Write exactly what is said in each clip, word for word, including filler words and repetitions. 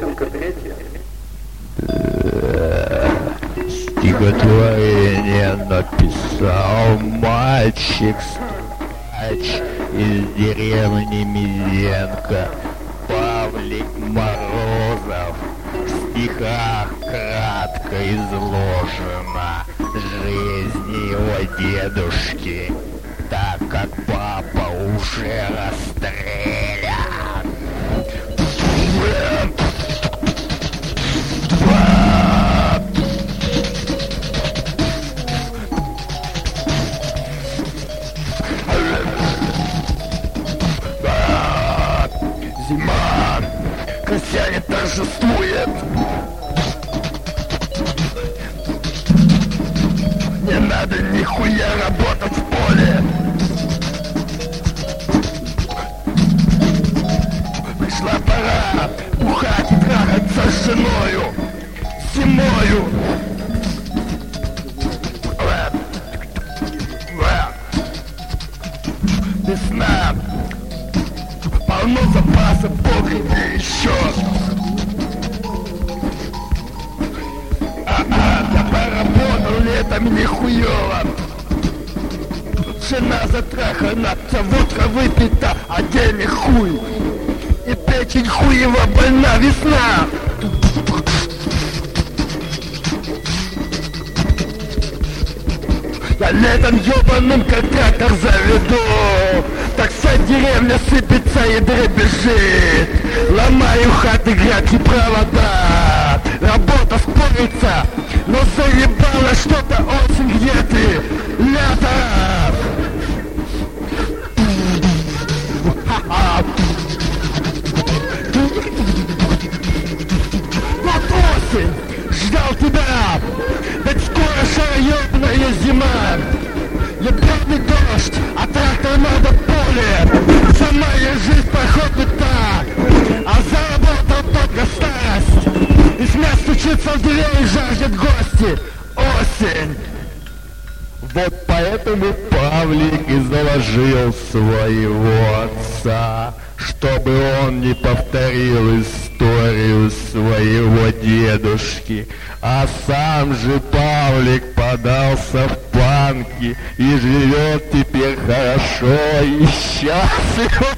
Песенка третья. Стихотворение написал мальчик Скач из деревни Мизенко, Павлик Морозов. В стихах кратко изложена жизнь его дедушки, так как папа уже расстрелян. Зима, крестьяне торжествует. Не надо нихуя работать в поле. Пришла пора бухать и трахаться с женою зимою. Весна, полно запасов в погребе еще. А-а, я поработал летом нихуёво. Жена затрахана, вся водка выпита, а денег хуй. И печень хуева больна, весна. Я летом ёбаным как трактор заведу, так вся деревня сыпется и дребезжит. Ломаю хаты, грядки, провода. Работа спорится, но заебало что-то осень, где ты? Лето! Вот осень! Ждал тебя! Ведь скоро шароёбная зима! Ебаный дождь, а трактор надо в поле. Сама я жизнь проходит так, а заработал только старость. И смерть стучится в дверь и жаждет гости. Осень. Вот поэтому Павлик и заложил своего отца, чтобы он не повторил историю своего дедушки. А сам же Павлик подался в панки и живет теперь хорошо и счастливо.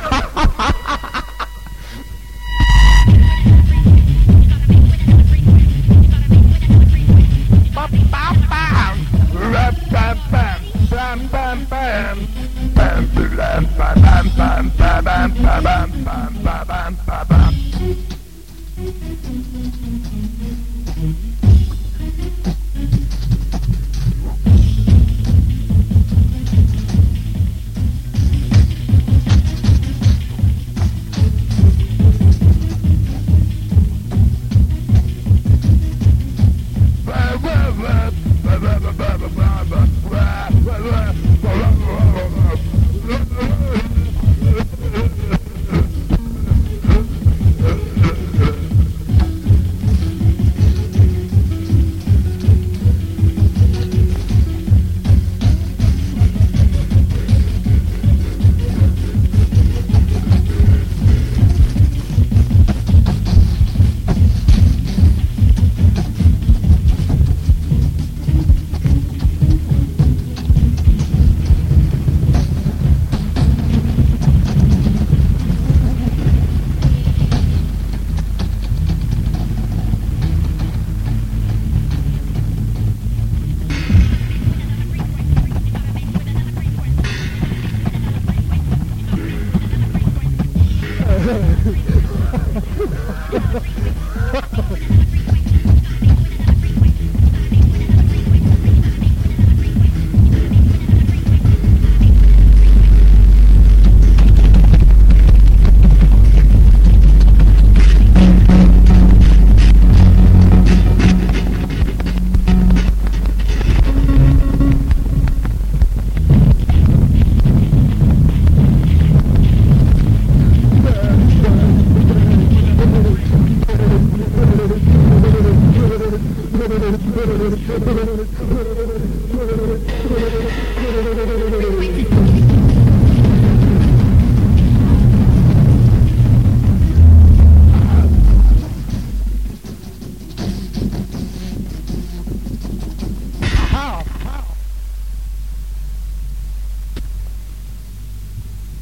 Thank you.